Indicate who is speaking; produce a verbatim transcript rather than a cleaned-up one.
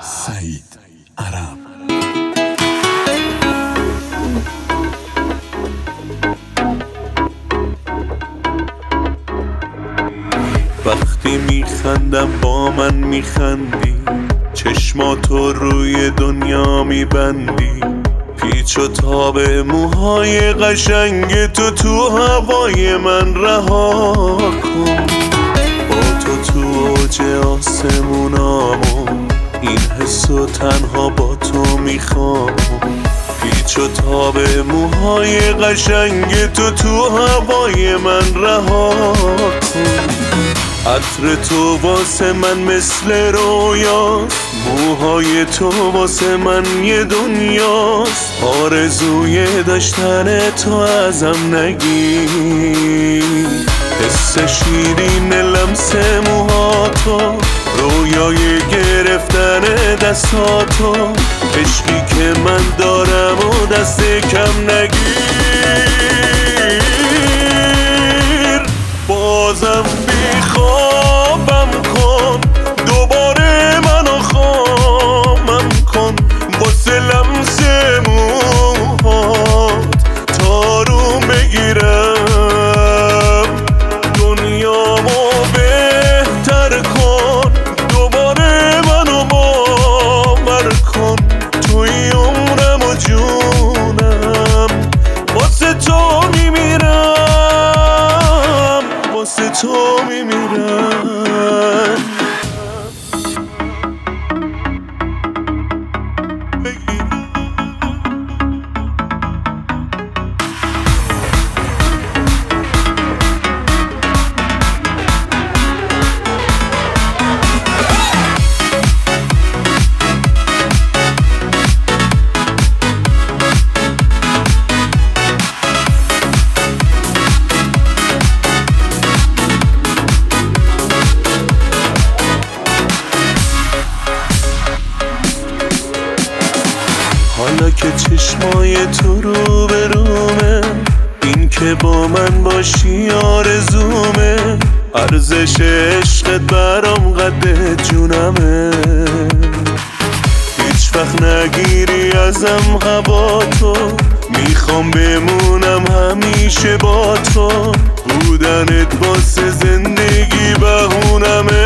Speaker 1: سعید عرب.
Speaker 2: وقتی میخندم با من میخندی، چشماتو روی دنیا میبندی، پیچ و تاب موهای قشنگ تو تو هوای من رها کن. با تو تو اوج آسمونامو، این حسو تنها با تو میخوام. پیچ و تاب موهای قشنگ تو تو هوای من رها کن. عطر تو واسه من مثل رویاست، موهای تو واسه من یه دنیاست. آرزوی داشتن تو ازم نگیر، حس شیرین لمس موهاتو، رویای گرفتن دستاتو، عشقی که من دارم و دست کم نگیر. بازم بیخوابم کن، دوباره منو خامم کن، واسه لمس موهات تارو بگیرم. دنیامو بهتر کن، دوباره منو باور کن، توی عمرم و جونم واسه تو میمیرم، واسه تو میمیرم. حالا که چشمای تو رو به رومه، این که با من باشی آرزومه. ارزش عشقت برام قد جونمه، هیچ وقت نگیری ازم هوا تو. میخوام بمونم همیشه با تو، بودنت واسه زندگی بهونمه.